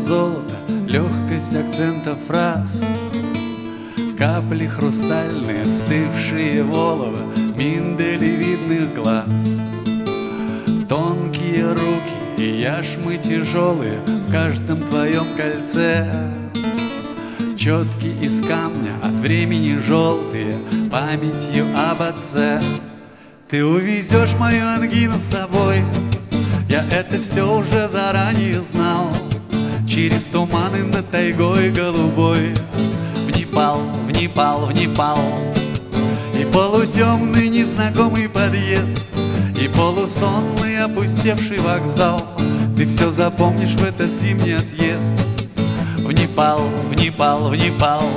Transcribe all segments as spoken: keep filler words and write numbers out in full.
золота, легкость акцента фраз, капли хрустальные, встывшие в олово миндалевидных глаз. Тонкие руки и яшмы тяжелые в каждом твоем кольце, четки из камня, от времени желтые, памятью об отце. Ты увезешь мою ангину с собой, я это все уже заранее знал. Через туманы над тайгой голубой, в Непал, в Непал, в Непал. И полутемный незнакомый подъезд, и полусонный опустевший вокзал. Ты все запомнишь в этот зимний отъезд. В Непал, в Непал, в Непал.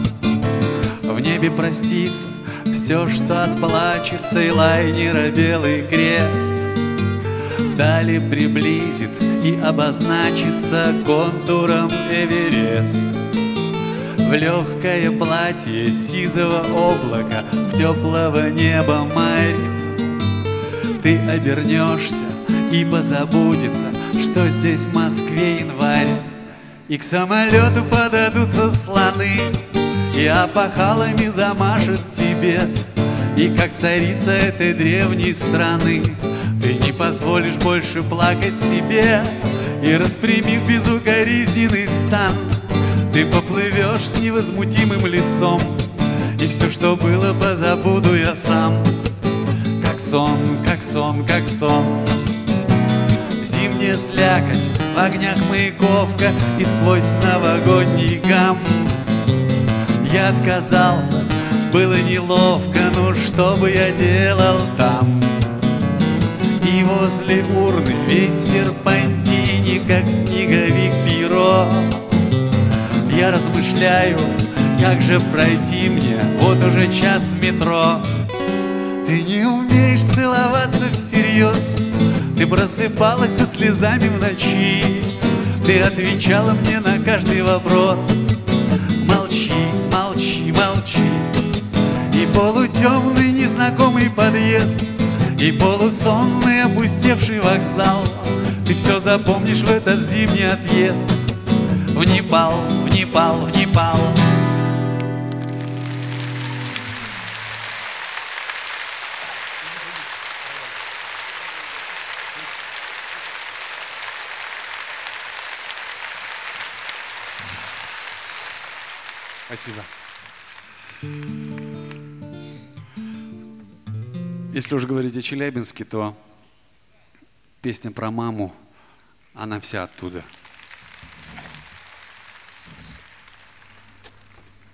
В небе простится все, что отплачется, и лайнера белый крест вдали приблизит и обозначится контуром Эверест. В легкое платье сизого облака, в теплого неба марь, ты обернешься и позабудется, что здесь в Москве январь. И к самолету подадутся слоны, и опахалами замашет Тибет. И как царица этой древней страны ты не позволишь больше плакать себе. И распрямив безукоризненный стан, ты поплывешь с невозмутимым лицом, и все, что было, позабуду я сам. Как сон, как сон, как сон. Зимняя слякоть, в огнях Маяковка, и сквозь новогодний гам. Я отказался, было неловко, ну что бы я делал там? И возле урны весь в серпантине, как снеговик Пиро. Я размышляю, как же пройти мне, вот уже час в метро. Ты не умеешь целоваться всерьез, ты просыпалась со слезами в ночи, ты отвечала мне на каждый вопрос. Молчи, молчи, молчи. И полутемный незнакомый подъезд, и полусонный опустевший вокзал, ты все запомнишь в этот зимний отъезд. В Непал, в Непал, в Непал. Спасибо. Если уж говорить о Челябинске, то песня про маму, она вся оттуда.